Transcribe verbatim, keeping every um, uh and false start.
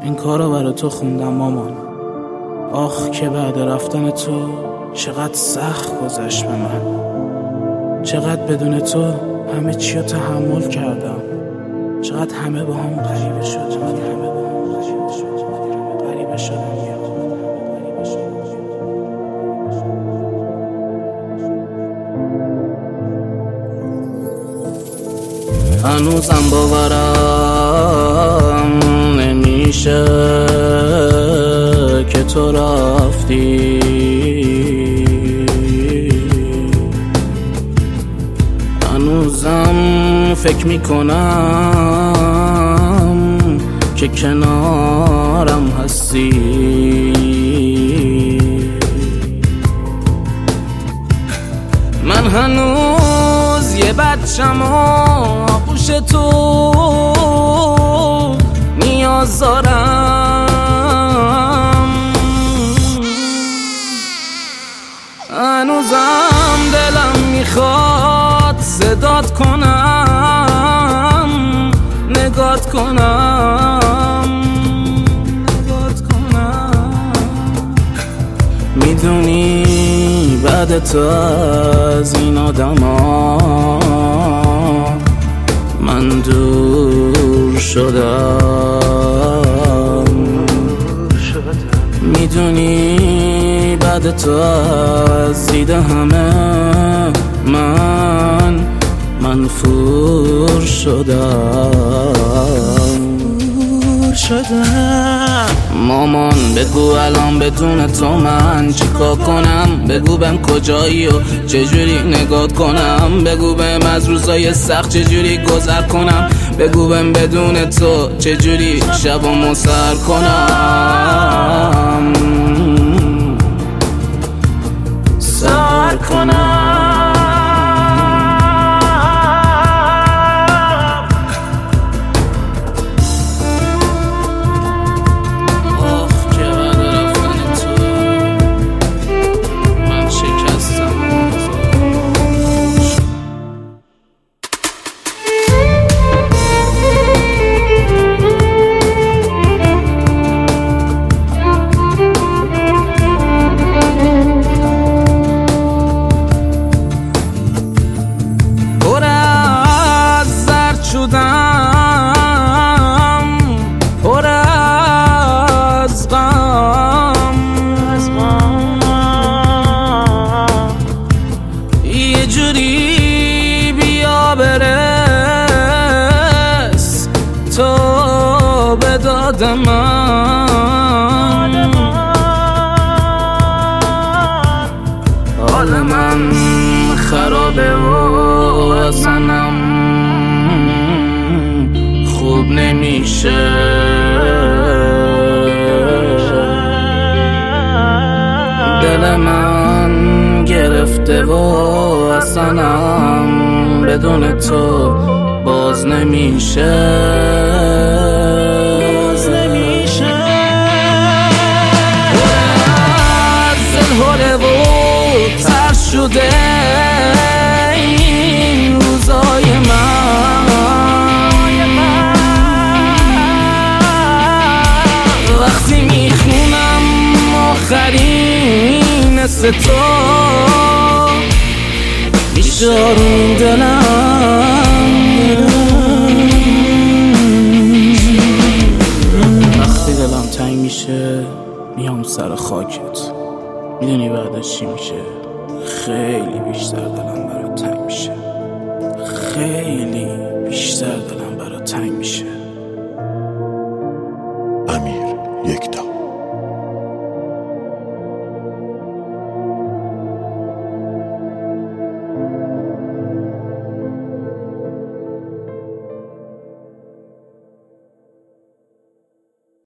این کارو برای تو خوندم مامان. آخ که بعد رفتن تو چقدر سخت گذشت به من، چقدر بدون تو همه چی رو تحمل کردم، چقدر همه با هم غریبه شد، چقدر همه با هم غریبه شد، غریبه شدم یه غریبه شدم. هنوزم باورم نمیشه که تو رفتی، هنوزم فکر میکنم که کنارم هستی. من هنوز یه بچم و آغوش تو نیاز دارم، هنوزم دلم میخواد صدات کنم، نگات کنم، نگات کنم. میدونی بعد تو از این آدما من دور شدم، میدونی بعد تو از دید همه من منفور شدم شدم. مامان بگو الان بدون تو من چیکار کنم، بگو بهم کجایی و چجوری نگات کنم، بگو بهم از روزای سخت چجوری گذر کنم، بگو بهم بدون تو چجوری شبامو سر کنم، سر کنم. پر از غم، یه جوری بیا برس تو به داد من، حال من خرابه و اصلاً خوب نمیشه، دل من گرفته و اصلاً بدون تو باز نمیشه، باز نمیشه. از دل و تر شده این روزای من، وقتی میخونم آخرین است تو بیشارون دلم، وقتی دلم تنگ میشه میام سر خاکت، میدونی بعدش چی میشه؟ خیلی بیشتر دلم برات تنگ میشه، خیلی بیشتر دلم برات تنگ میشه.